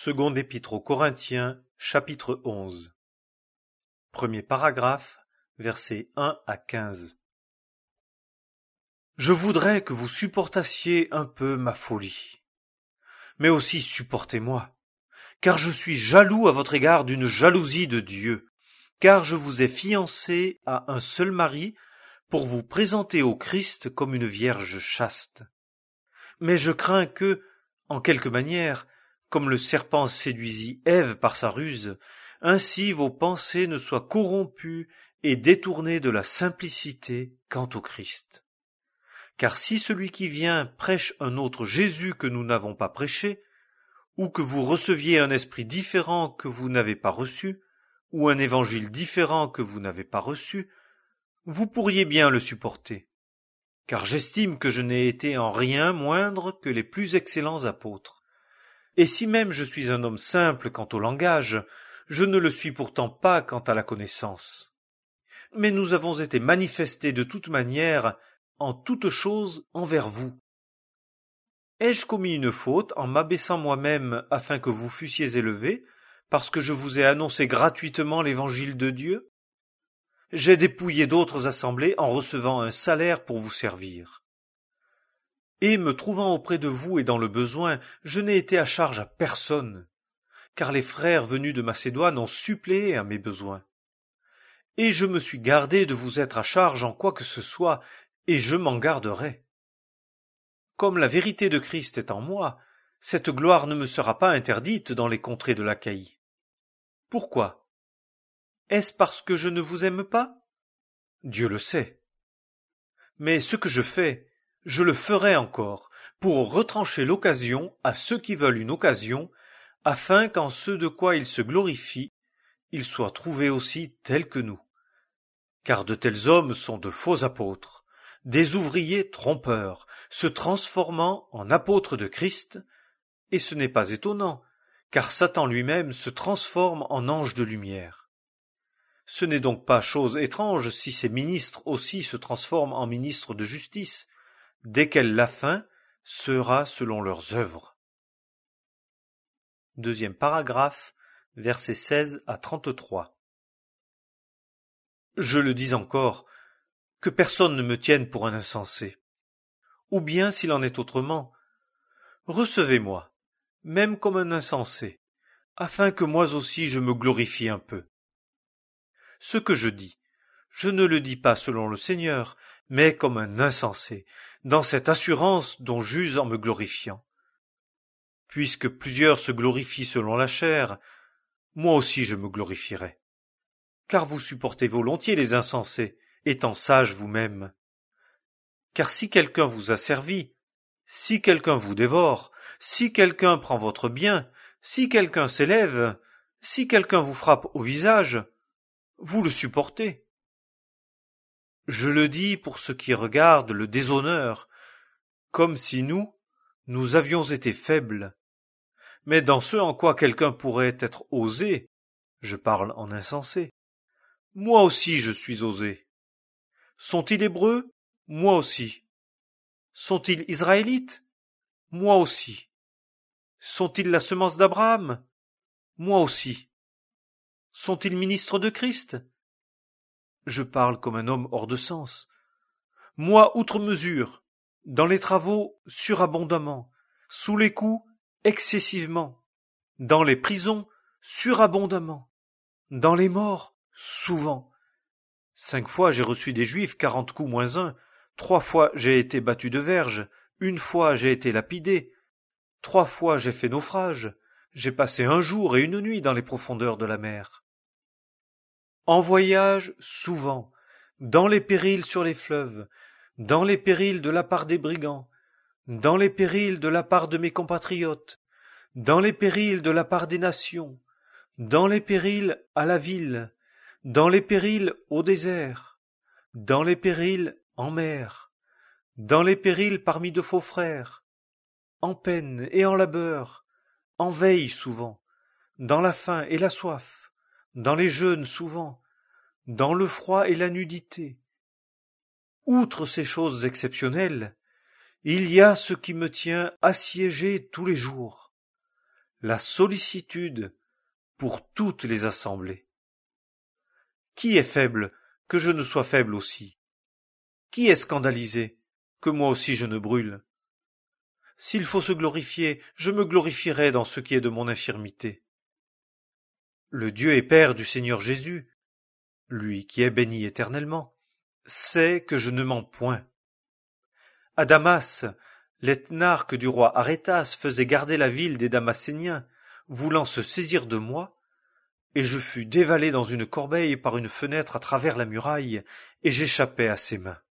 Seconde épître aux Corinthiens, chapitre 11. Premier paragraphe, versets 1 à 15. Je voudrais que vous supportassiez un peu ma folie, mais aussi supportez-moi, car je suis jaloux à votre égard d'une jalousie de Dieu, car je vous ai fiancé à un seul mari pour vous présenter au Christ comme une vierge chaste. Mais je crains que, en quelque manière, comme le serpent séduisit Ève par sa ruse, ainsi vos pensées ne soient corrompues et détournées de la simplicité quant au Christ. Car si celui qui vient prêche un autre Jésus que nous n'avons pas prêché, ou que vous receviez un esprit différent que vous n'avez pas reçu, ou un évangile différent que vous n'avez pas reçu, vous pourriez bien le supporter. Car j'estime que je n'ai été en rien moindre que les plus excellents apôtres. Et si même je suis un homme simple quant au langage, je ne le suis pourtant pas quant à la connaissance. Mais nous avons été manifestés de toute manière, en toute chose, envers vous. Ai-je commis une faute en m'abaissant moi-même afin que vous fussiez élevés, parce que je vous ai annoncé gratuitement l'évangile de Dieu? J'ai dépouillé d'autres assemblées en recevant un salaire pour vous servir. Et me trouvant auprès de vous et dans le besoin, je n'ai été à charge à personne, car les frères venus de Macédoine ont suppléé à mes besoins. Et je me suis gardé de vous être à charge en quoi que ce soit, et je m'en garderai. Comme la vérité de Christ est en moi, cette gloire ne me sera pas interdite dans les contrées de l'Achaïe. Pourquoi? Est-ce parce que je ne vous aime pas? Dieu le sait. Mais ce que je fais, je le ferai encore, pour retrancher l'occasion à ceux qui veulent une occasion, afin qu'en ce de quoi ils se glorifient, ils soient trouvés aussi tels que nous. Car de tels hommes sont de faux apôtres, des ouvriers trompeurs, se transformant en apôtres de Christ, et ce n'est pas étonnant, car Satan lui-même se transforme en ange de lumière. Ce n'est donc pas chose étrange si ces ministres aussi se transforment en ministres de justice, desquels la fin sera selon leurs œuvres. Deuxième paragraphe, versets 16 à 33. Je le dis encore, que personne ne me tienne pour un insensé. Ou bien, s'il en est autrement, recevez-moi, même comme un insensé, afin que moi aussi je me glorifie un peu. Ce que je dis, je ne le dis pas selon le Seigneur, mais comme un insensé, dans cette assurance dont j'use en me glorifiant. Puisque plusieurs se glorifient selon la chair, moi aussi je me glorifierai. Car vous supportez volontiers les insensés, étant sages vous-même. Car si quelqu'un vous a servi, si quelqu'un vous dévore, si quelqu'un prend votre bien, si quelqu'un s'élève, si quelqu'un vous frappe au visage, vous le supportez. Je le dis pour ceux qui regardent le déshonneur, comme si nous avions été faibles. Mais dans ce en quoi quelqu'un pourrait être osé, je parle en insensé, moi aussi je suis osé. Sont-ils hébreux? Moi aussi. Sont-ils israélites? Moi aussi. Sont-ils la semence d'Abraham? Moi aussi. Sont-ils ministres de Christ? Je parle comme un homme hors de sens. Moi, outre mesure, dans les travaux surabondamment, sous les coups excessivement, dans les prisons surabondamment, dans les morts souvent. 5 fois j'ai reçu des Juifs 40 coups moins 1, 3 fois j'ai été battu de verge, 1 fois j'ai été lapidé, 3 fois j'ai fait naufrage, j'ai passé 1 jour et 1 nuit dans les profondeurs de la mer. En voyage souvent, dans les périls sur les fleuves, dans les périls de la part des brigands, dans les périls de la part de mes compatriotes, dans les périls de la part des nations, dans les périls à la ville, dans les périls au désert, dans les périls en mer, dans les périls parmi de faux frères, en peine et en labeur, en veille souvent, dans la faim et la soif, dans les jeûnes souvent, dans le froid et la nudité. Outre ces choses exceptionnelles, il y a ce qui me tient assiégé tous les jours, la sollicitude pour toutes les assemblées. Qui est faible, que je ne sois faible aussi? Qui est scandalisé, que moi aussi je ne brûle? S'il faut se glorifier, je me glorifierai dans ce qui est de mon infirmité. Le Dieu et Père du Seigneur Jésus, lui qui est béni éternellement, sait que je ne mens point. À Damas, l'éthnarque du roi Arétas faisait garder la ville des Damascéniens, voulant se saisir de moi, et je fus dévalé dans une corbeille par une fenêtre à travers la muraille, et j'échappai à ses mains.